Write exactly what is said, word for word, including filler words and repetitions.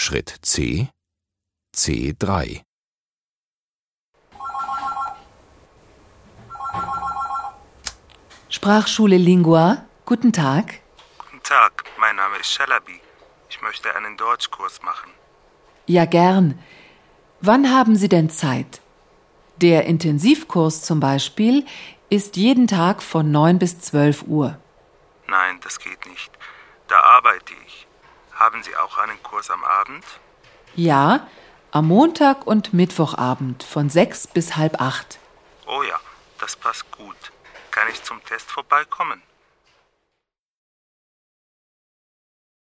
Schritt C, C drei. Sprachschule Lingua, guten Tag. Guten Tag, mein Name ist Shalabi. Ich möchte einen Deutschkurs machen. Ja, gern. Wann haben Sie denn Zeit? Der Intensivkurs zum Beispiel ist jeden Tag von neun bis zwölf Uhr. Nein, das geht nicht. Da arbeite ich. Haben Sie auch einen Kurs am Abend? Ja, am Montag und Mittwochabend von sechs bis halb acht. Oh ja, das passt gut. Kann ich zum Test vorbeikommen?